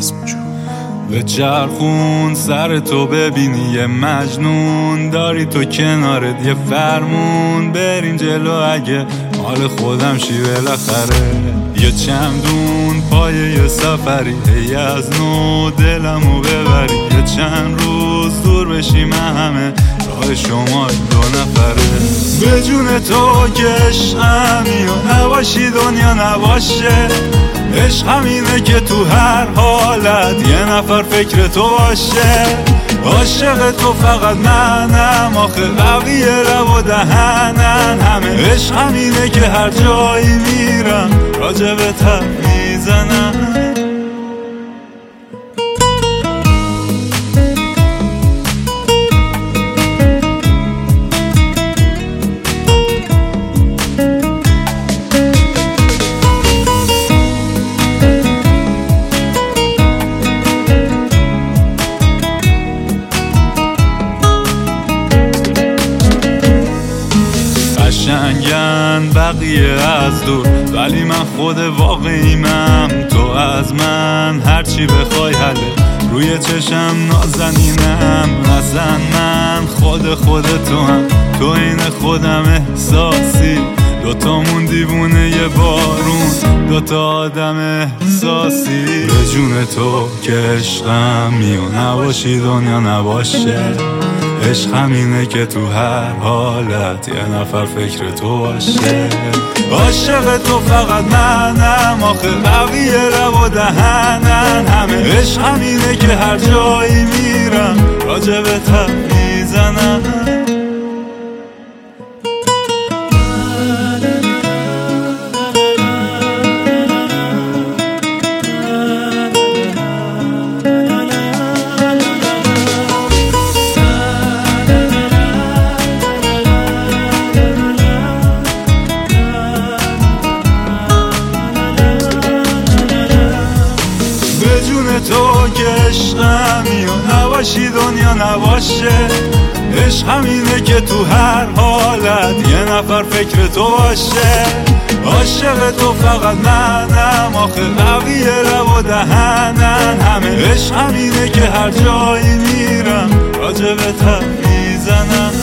به چرخون سر تو ببینی یه مجنون داری تو کنارت یه فرمون بریم جلو اگه مال خودم شی بالاخره یه چمدون پای یه سفری هی از نو دلمو ببری یه چند روز دور بشیم همه راه شما دو نفره به جون تو که عشقمی و نباشی دنیا نباشه عشق همینه که تو هر حالت یه نفر فکر تو باشه عاشق تو فقط منم آخه بقیه لب و دهنن همه عشق همینه که هر جایی میرم راجبت حرف میزنم قشنگن بقیه از دور ولی من خود واقعیمم تو از من هرچی بخوای حله روی چشم نازنینم نزن من خود تو هم تو این خودم احساسی دوتامون دیوونه یه بارون دوتا آدم احساسی به جون تو که عشقمی و نباشی دنیا نباشه عشق همینه که تو هر حالت یه نفر فکر تو باشه عاشق تو فقط منم آخه بقیه لب و دهنن همه عشق همینه که هر جایی میرم راجبت حرف میزنم تو که عشقمی و نباشی دنیا نباشه عشق همینه که تو هر حالت یه نفر فکر تو باشه عاشق تو فقط منم آخه بقیه لب و دهنن همه عشق همینه که هر جایی میرم راجبت حرف میزنم